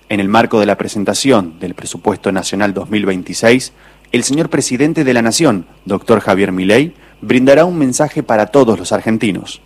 En el marco de la presentación del Presupuesto Nacional 2026, el señor Presidente de la Nación, doctor Javier Milei, brindará un mensaje para todos los argentinos.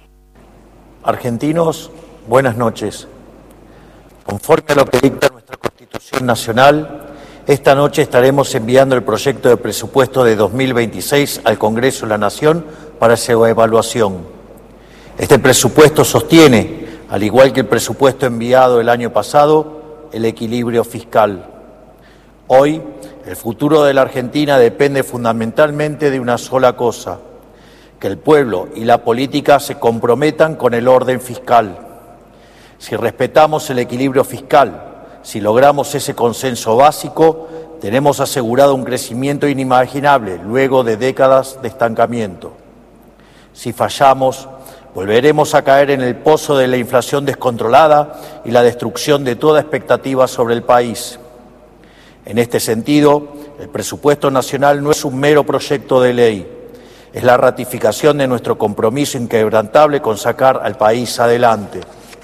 Argentinos, buenas noches. Conforme a lo que dicta nuestra Constitución Nacional, esta noche estaremos enviando el proyecto de presupuesto de 2026 al Congreso de la Nación para su evaluación. Este presupuesto sostiene, al igual que el presupuesto enviado el año pasado, el equilibrio fiscal. Hoy, el futuro de la Argentina depende fundamentalmente de una sola cosa: que el pueblo y la política se comprometan con el orden fiscal. Si respetamos el equilibrio fiscal, si logramos ese consenso básico, tenemos asegurado un crecimiento inimaginable luego de décadas de estancamiento. Si fallamos, volveremos a caer en el pozo de la inflación descontrolada y la destrucción de toda expectativa sobre el país. En este sentido, el presupuesto nacional no es un mero proyecto de ley, es la ratificación de nuestro compromiso inquebrantable con sacar al país adelante.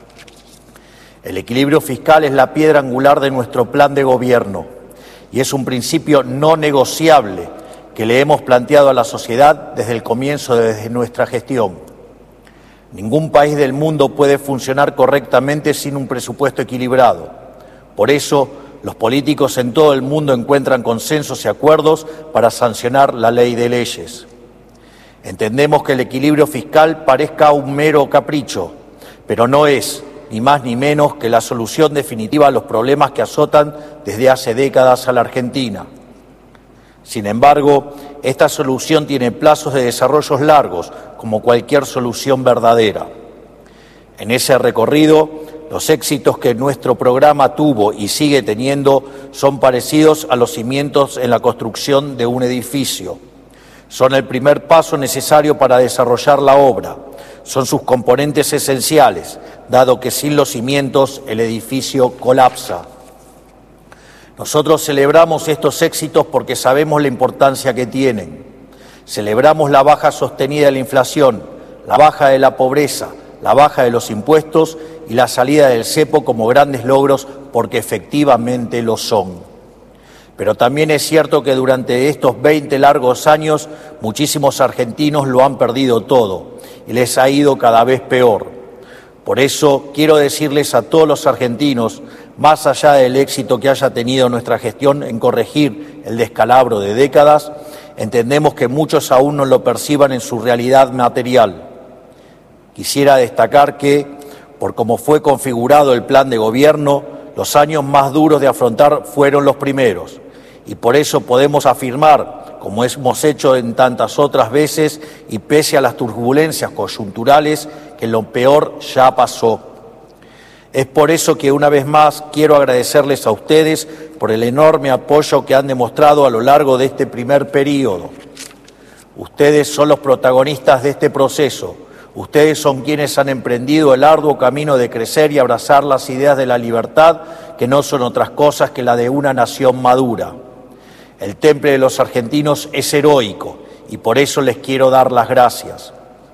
El equilibrio fiscal es la piedra angular de nuestro plan de gobierno y es un principio no negociable que le hemos planteado a la sociedad desde el comienzo de nuestra gestión. Ningún país del mundo puede funcionar correctamente sin un presupuesto equilibrado. Por eso, los políticos en todo el mundo encuentran consensos y acuerdos para sancionar la ley de leyes. Entendemos que el equilibrio fiscal parezca un mero capricho, pero no es, ni más ni menos, que la solución definitiva a los problemas que azotan desde hace décadas a la Argentina. Sin embargo, esta solución tiene plazos de desarrollo largos, como cualquier solución verdadera. En ese recorrido, los éxitos que nuestro programa tuvo y sigue teniendo son parecidos a los cimientos en la construcción de un edificio. Son el primer paso necesario para desarrollar la obra. Son sus componentes esenciales, dado que sin los cimientos el edificio colapsa. Nosotros celebramos estos éxitos porque sabemos la importancia que tienen. Celebramos la baja sostenida de la inflación, la baja de la pobreza, la baja de los impuestos y la salida del cepo como grandes logros porque efectivamente lo son. Pero también es cierto que durante estos 20 largos años muchísimos argentinos lo han perdido todo y les ha ido cada vez peor. Por eso quiero decirles a todos los argentinos, más allá del éxito que haya tenido nuestra gestión en corregir el descalabro de décadas, entendemos que muchos aún no lo perciban en su realidad material. Quisiera destacar que, por cómo fue configurado el plan de gobierno, los años más duros de afrontar fueron los primeros. Y por eso podemos afirmar, como hemos hecho en tantas otras veces, y pese a las turbulencias coyunturales, que lo peor ya pasó. Es por eso que una vez más quiero agradecerles a ustedes por el enorme apoyo que han demostrado a lo largo de este primer periodo. Ustedes son los protagonistas de este proceso. Ustedes son quienes han emprendido el arduo camino de crecer y abrazar las ideas de la libertad, que no son otras cosas que la de una nación madura. El temple de los argentinos es heroico y por eso les quiero dar las gracias.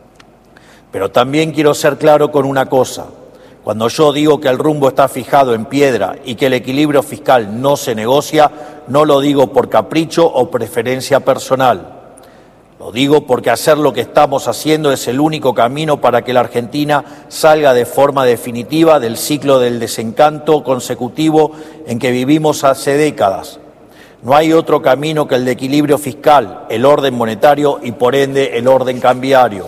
Pero también quiero ser claro con una cosa. Cuando yo digo que el rumbo está fijado en piedra y que el equilibrio fiscal no se negocia, no lo digo por capricho o preferencia personal. Lo digo porque hacer lo que estamos haciendo es el único camino para que la Argentina salga de forma definitiva del ciclo del desencanto consecutivo en que vivimos hace décadas. No hay otro camino que el de equilibrio fiscal, el orden monetario y por ende el orden cambiario.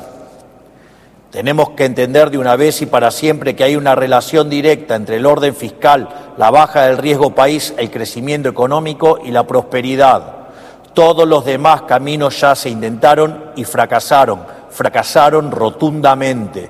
Tenemos que entender de una vez y para siempre que hay una relación directa entre el orden fiscal, la baja del riesgo país, el crecimiento económico y la prosperidad. Todos los demás caminos ya se intentaron y fracasaron rotundamente.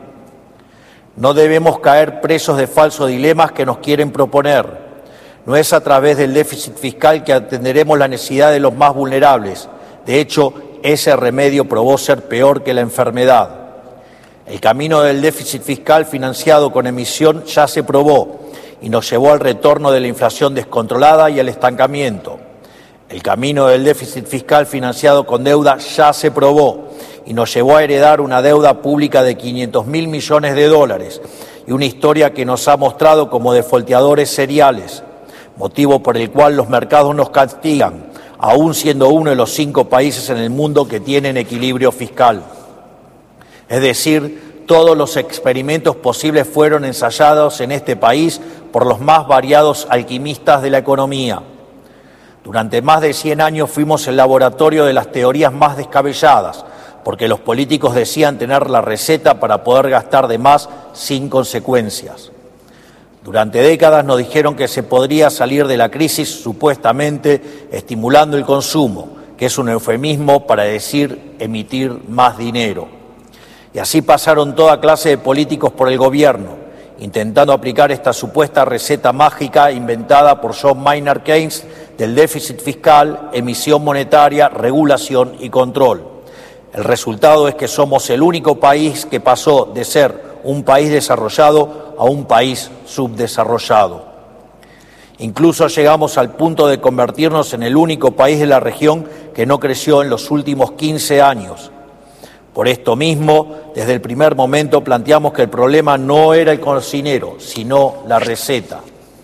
No debemos caer presos de falsos dilemas que nos quieren proponer. No es a través del déficit fiscal que atenderemos la necesidad de los más vulnerables. De hecho, ese remedio probó ser peor que la enfermedad. El camino del déficit fiscal financiado con emisión ya se probó y nos llevó al retorno de la inflación descontrolada y al estancamiento. El camino del déficit fiscal financiado con deuda ya se probó y nos llevó a heredar una deuda pública de 500.000 millones de dólares y una historia que nos ha mostrado como defolteadores seriales, motivo por el cual los mercados nos castigan, aún siendo uno de los 5 países en el mundo que tienen equilibrio fiscal. Es decir, todos los experimentos posibles fueron ensayados en este país por los más variados alquimistas de la economía. Durante más de 100 años fuimos el laboratorio de las teorías más descabelladas, porque los políticos decían tener la receta para poder gastar de más sin consecuencias. Durante décadas nos dijeron que se podría salir de la crisis supuestamente estimulando el consumo, que es un eufemismo para decir emitir más dinero. Y así pasaron toda clase de políticos por el gobierno, intentando aplicar esta supuesta receta mágica inventada por John Maynard Keynes del déficit fiscal, emisión monetaria, regulación y control. El resultado es que somos el único país que pasó de ser un país desarrollado a un país subdesarrollado. Incluso llegamos al punto de convertirnos en el único país de la región que no creció en los últimos 15 años. Por esto mismo, desde el primer momento planteamos que el problema no era el cocinero, sino la receta.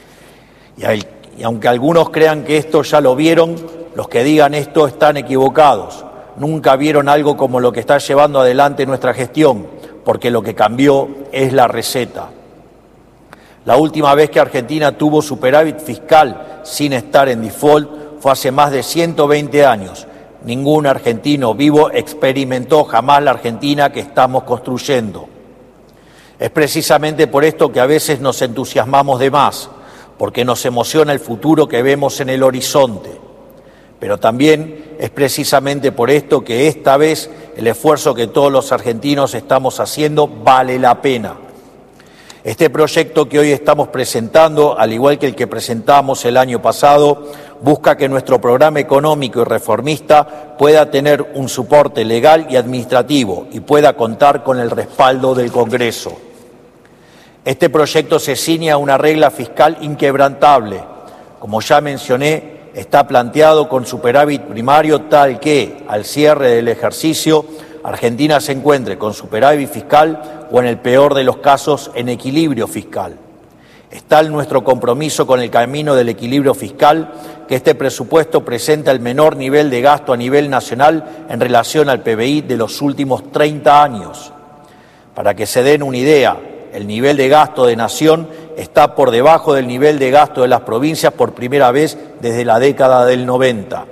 Y aunque algunos crean que esto ya lo vieron, los que digan esto están equivocados. Nunca vieron algo como lo que está llevando adelante nuestra gestión, porque lo que cambió es la receta. La última vez que Argentina tuvo superávit fiscal sin estar en default fue hace más de 120 años. Ningún argentino vivo experimentó jamás la Argentina que estamos construyendo. Es precisamente por esto que a veces nos entusiasmamos de más, porque nos emociona el futuro que vemos en el horizonte. Pero también es precisamente por esto que esta vez el esfuerzo que todos los argentinos estamos haciendo vale la pena. Este proyecto que hoy estamos presentando, al igual que el que presentamos el año pasado, busca que nuestro programa económico y reformista pueda tener un soporte legal y administrativo y pueda contar con el respaldo del Congreso. Este proyecto se ciñe a una regla fiscal inquebrantable. Como ya mencioné, está planteado con superávit primario tal que, al cierre del ejercicio, Argentina se encuentre con superávit fiscal o, en el peor de los casos, en equilibrio fiscal. Es tal nuestro compromiso con el camino del equilibrio fiscal que este presupuesto presenta el menor nivel de gasto a nivel nacional en relación al PBI de los últimos 30 años. Para que se den una idea, el nivel de gasto de nación está por debajo del nivel de gasto de las provincias por primera vez desde la década del 90.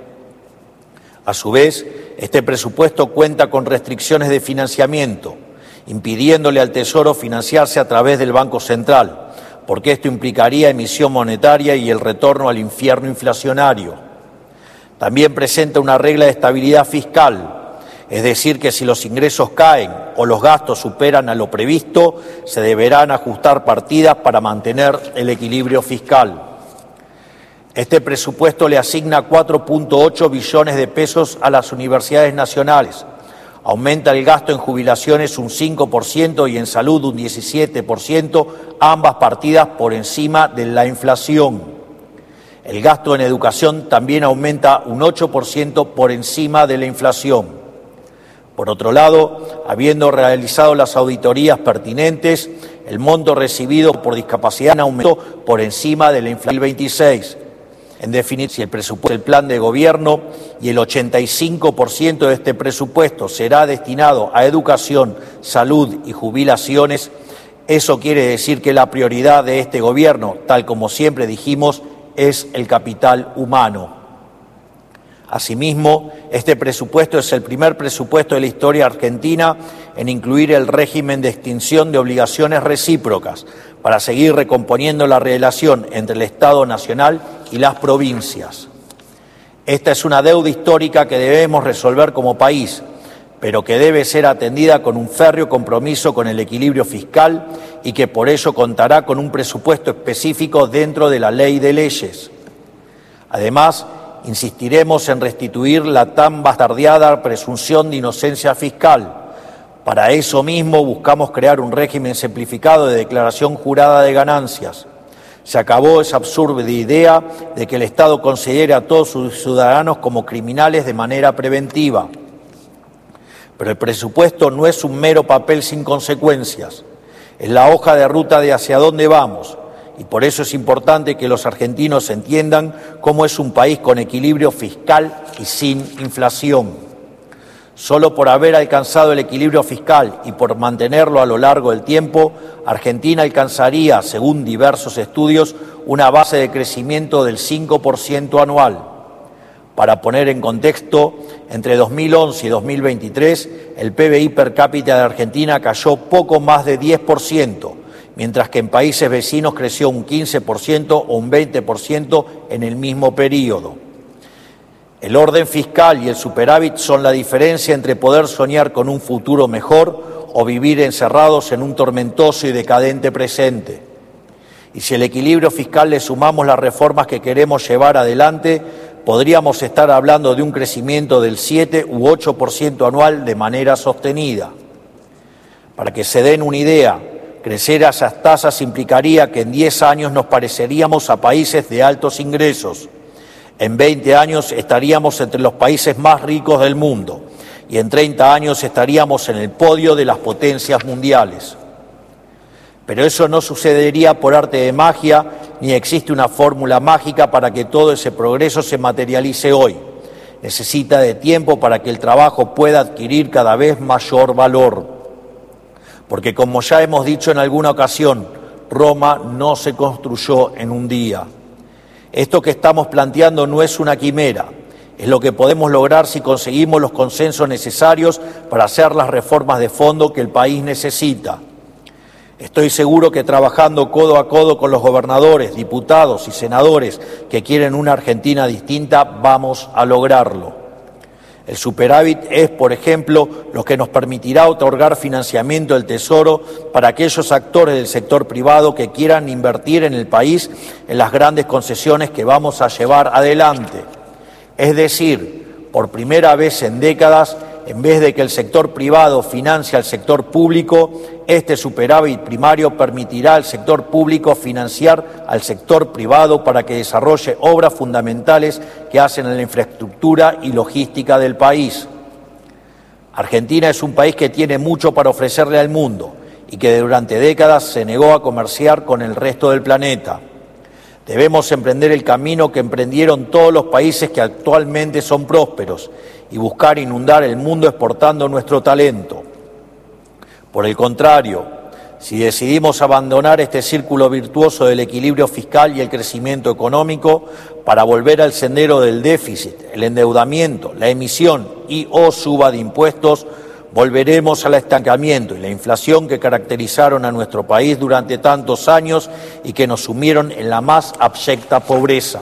A su vez, este presupuesto cuenta con restricciones de financiamiento, impidiéndole al Tesoro financiarse a través del Banco Central, porque esto implicaría emisión monetaria y el retorno al infierno inflacionario. También presenta una regla de estabilidad fiscal, es decir, que si los ingresos caen o los gastos superan a lo previsto, se deberán ajustar partidas para mantener el equilibrio fiscal. Este presupuesto le asigna 4.8 billones de pesos a las universidades nacionales, aumenta el gasto en jubilaciones un 5% y en salud un 17%, ambas partidas por encima de la inflación. El gasto en educación también aumenta un 8% por encima de la inflación. Por otro lado, habiendo realizado las auditorías pertinentes, el monto recibido por discapacidad aumentó por encima de la inflación del 26. En definitiva, si el presupuesto del plan de gobierno y el 85% de este presupuesto será destinado a educación, salud y jubilaciones, eso quiere decir que la prioridad de este gobierno, tal como siempre dijimos, es el capital humano. Asimismo, este presupuesto es el primer presupuesto de la historia argentina en incluir el régimen de extinción de obligaciones recíprocas para seguir recomponiendo la relación entre el Estado Nacional y las provincias. Esta es una deuda histórica que debemos resolver como país, pero que debe ser atendida con un férreo compromiso con el equilibrio fiscal y que por ello contará con un presupuesto específico dentro de la ley de leyes. Además, insistiremos en restituir la tan bastardeada presunción de inocencia fiscal. Para eso mismo buscamos crear un régimen simplificado de declaración jurada de ganancias. Se acabó esa absurda idea de que el Estado considere a todos sus ciudadanos como criminales de manera preventiva. Pero el presupuesto no es un mero papel sin consecuencias. Es la hoja de ruta de hacia dónde vamos. Y por eso es importante que los argentinos entiendan cómo es un país con equilibrio fiscal y sin inflación. Solo por haber alcanzado el equilibrio fiscal y por mantenerlo a lo largo del tiempo, Argentina alcanzaría, según diversos estudios, una base de crecimiento del 5% anual. Para poner en contexto, entre 2011 y 2023, el PBI per cápita de Argentina cayó poco más de 10%, mientras que en países vecinos creció un 15% o un 20% en el mismo periodo. El orden fiscal y el superávit son la diferencia entre poder soñar con un futuro mejor o vivir encerrados en un tormentoso y decadente presente. Y si al equilibrio fiscal le sumamos las reformas que queremos llevar adelante, podríamos estar hablando de un crecimiento del 7 u 8% anual de manera sostenida. Para que se den una idea, crecer a esas tasas implicaría que en 10 años nos pareceríamos a países de altos ingresos. En 20 años estaríamos entre los países más ricos del mundo y en 30 años estaríamos en el podio de las potencias mundiales. Pero eso no sucedería por arte de magia, ni existe una fórmula mágica para que todo ese progreso se materialice hoy. Necesita de tiempo para que el trabajo pueda adquirir cada vez mayor valor. Porque como ya hemos dicho en alguna ocasión, Roma no se construyó en un día. Esto que estamos planteando no es una quimera, es lo que podemos lograr si conseguimos los consensos necesarios para hacer las reformas de fondo que el país necesita. Estoy seguro que trabajando codo a codo con los gobernadores, diputados y senadores que quieren una Argentina distinta, vamos a lograrlo. El superávit es, por ejemplo, lo que nos permitirá otorgar financiamiento del Tesoro para aquellos actores del sector privado que quieran invertir en el país en las grandes concesiones que vamos a llevar adelante. Es decir, por primera vez en décadas, en vez de que el sector privado financie al sector público, este superávit primario permitirá al sector público financiar al sector privado para que desarrolle obras fundamentales que hacen en la infraestructura y logística del país. Argentina es un país que tiene mucho para ofrecerle al mundo y que durante décadas se negó a comerciar con el resto del planeta. Debemos emprender el camino que emprendieron todos los países que actualmente son prósperos y buscar inundar el mundo exportando nuestro talento. Por el contrario, si decidimos abandonar este círculo virtuoso del equilibrio fiscal y el crecimiento económico para volver al sendero del déficit, el endeudamiento, la emisión y o suba de impuestos, volveremos al estancamiento y la inflación que caracterizaron a nuestro país durante tantos años y que nos sumieron en la más abyecta pobreza.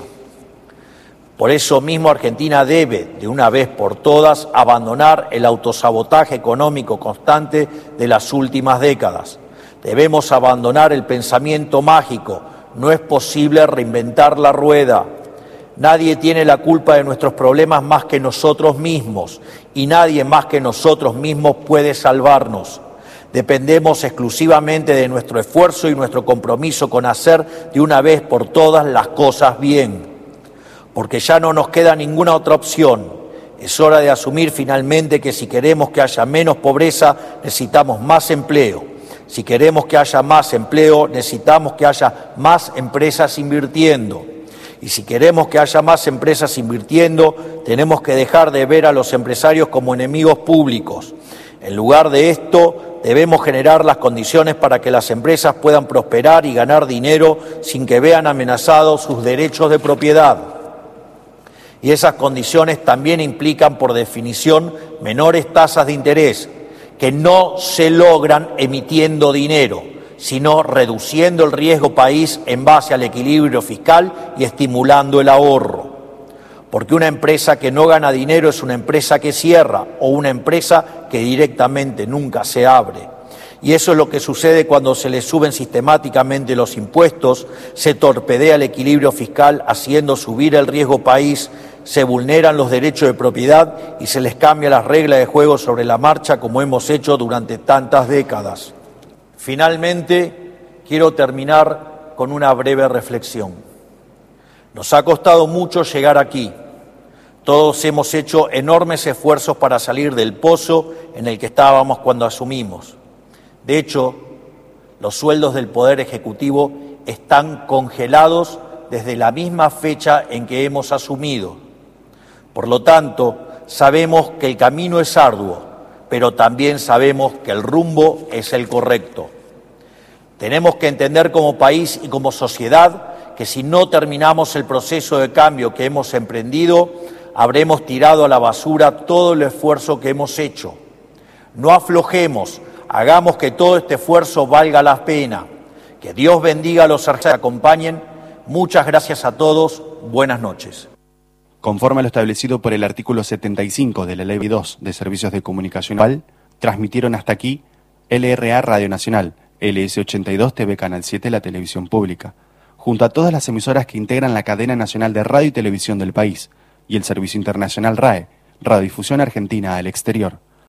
Por eso mismo Argentina debe, de una vez por todas, abandonar el autosabotaje económico constante de las últimas décadas. Debemos abandonar el pensamiento mágico. No es posible reinventar la rueda. Nadie tiene la culpa de nuestros problemas más que nosotros mismos y nadie más que nosotros mismos puede salvarnos. Dependemos exclusivamente de nuestro esfuerzo y nuestro compromiso con hacer de una vez por todas las cosas bien. Porque ya no nos queda ninguna otra opción. Es hora de asumir finalmente que si queremos que haya menos pobreza, necesitamos más empleo. Si queremos que haya más empleo, necesitamos que haya más empresas invirtiendo. Y si queremos que haya más empresas invirtiendo, tenemos que dejar de ver a los empresarios como enemigos públicos. En lugar de esto, debemos generar las condiciones para que las empresas puedan prosperar y ganar dinero sin que vean amenazados sus derechos de propiedad. Y esas condiciones también implican, por definición, menores tasas de interés, que no se logran emitiendo dinero, sino reduciendo el riesgo país en base al equilibrio fiscal y estimulando el ahorro. Porque una empresa que no gana dinero es una empresa que cierra o una empresa que directamente nunca se abre. Y eso es lo que sucede cuando se le suben sistemáticamente los impuestos, se torpedea el equilibrio fiscal haciendo subir el riesgo país, se vulneran los derechos de propiedad y se les cambia las reglas de juego sobre la marcha como hemos hecho durante tantas décadas. Finalmente, quiero terminar con una breve reflexión. Nos ha costado mucho llegar aquí. Todos hemos hecho enormes esfuerzos para salir del pozo en el que estábamos cuando asumimos. De hecho, Los sueldos del Poder Ejecutivo están congelados desde la misma fecha en que hemos asumido. Por lo tanto, sabemos que el camino es arduo, pero también sabemos que el rumbo es el correcto. Tenemos que entender como país y como sociedad que si no terminamos el proceso de cambio que hemos emprendido, habremos tirado a la basura todo el esfuerzo que hemos hecho. No aflojemos, hagamos que todo este esfuerzo valga la pena. Que Dios bendiga a los argentinos que acompañen. Muchas gracias a todos. Buenas noches. Conforme a lo establecido por el artículo 75 de la Ley 2 de Servicios de Comunicación Global, transmitieron hasta aquí LRA Radio Nacional, LS82 TV Canal 7, la televisión pública, junto a todas las emisoras que integran la cadena nacional de radio y televisión del país, y el servicio internacional RAE, Radiodifusión Argentina al Exterior.